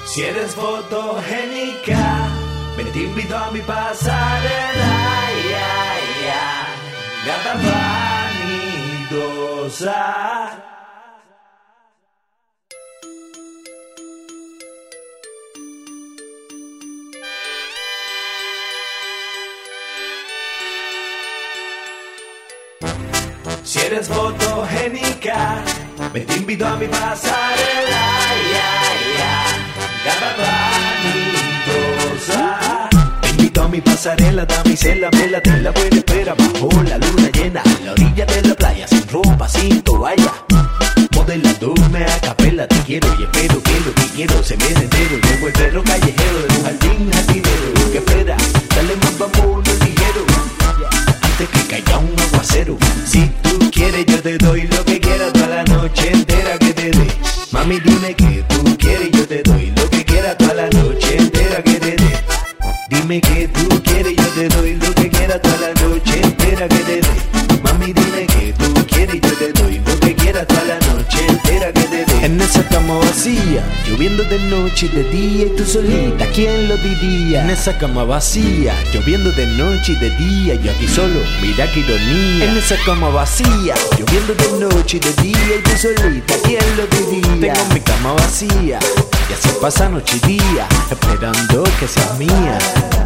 Si eres fotogénica, ven te invito a mi pasarela, gata vanidosa. Si eres fotogénica, ven te invito a mi pasarela, gata vanidosa. Te invito a mi pasarela, damisela, me la tela buena espera bajo la luna llena, a la orilla de la playa, sin ropa, sin toalla. Modelándome a capela, te quiero y espero que lo que quiero se me entero. Llevo el perro callejero de un jardín jardinero. Que espera, dale más vamos ligero, antes que caiga un aguacero. Si tú quieres yo te doy lo que quieras toda la noche entera que te dé. Mami dime que tú quieres yo te doy lo que quieras toda la noche entera que te dé. Dime que tú quieres yo te doy lo que quieras toda la noche entera que te dé. Mami dime que tú quieres yo te doy lo que quieras toda la noche entera que te dé. En esa cama vacía, lloviendo de noche y de día y tú solita, ¿quién lo diría? En esa cama vacía, lloviendo de noche y de día, yo aquí solo, mira qué ironía. En esa cama vacía, lloviendo de noche y de día y tú solita, ¿quién lo diría? Tengo mi cama vacía y así pasa noche y día, esperando que seas mía.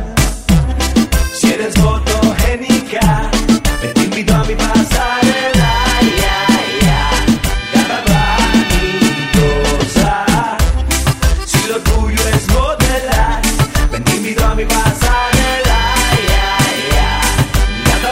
Si eres fotogénica, ven te invito a mi pasarela, gata vanidosa. Si lo tuyo es modelar, ven te invito a mi pasarela, gata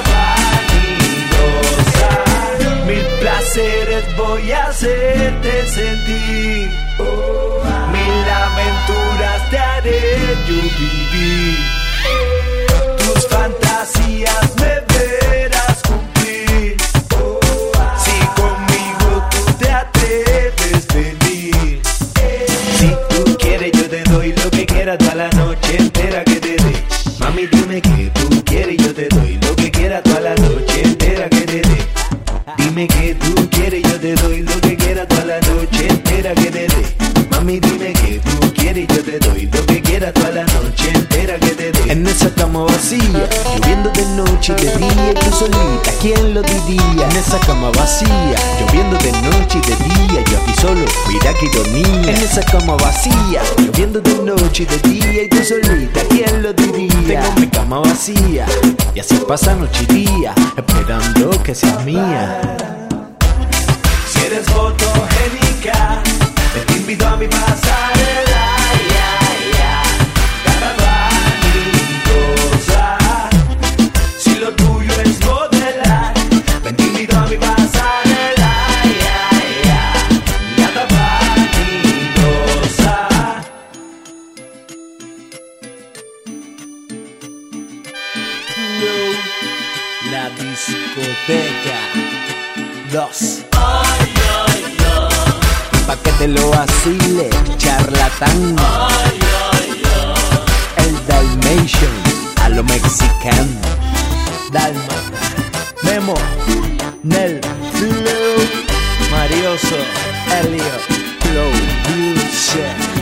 vanidosa. Mil placeres voy a hacerte sentir, mil aventuras te haré yo vivir. Tus fantasías me verás cumplir, si conmigo tú te atreves a venir. Si tú quieres yo te doy lo que quieras toda la noche entera que te dé. Mami dime que tú quieres yo te doy lo que quieras toda la noche entera que te dé. Dime que tú quieres yo te doy lo que quieras toda la noche entera que te dé. Mami dime que tú quieres yo te doy lo que quieras toda la noche entera que te dé. En esa cama vacía, lloviendo de noche y de día y tú solita, ¿quién lo diría? En esa cama vacía, lloviendo de noche y de día, yo aquí solo, mira qué ironía. En esa cama vacía, lloviendo de noche y de día y tú solita, ¿quién lo diría? Tengo mi cama vacía y así pasa noche y día, esperando que seas mía. Si eres fotogénica, te invito a mi pasarela, gata vanidosa. Si lo tuyo es modelar, ven te invito a mi pasarela, gata vanidosa. La discoteca 2. Pa' que te lo vacile, charlatán. El Dalmatian, a lo mexicano. Dalmata, Memo, Nel, Flow, Marioso, Elliot, Flow, Bullshit.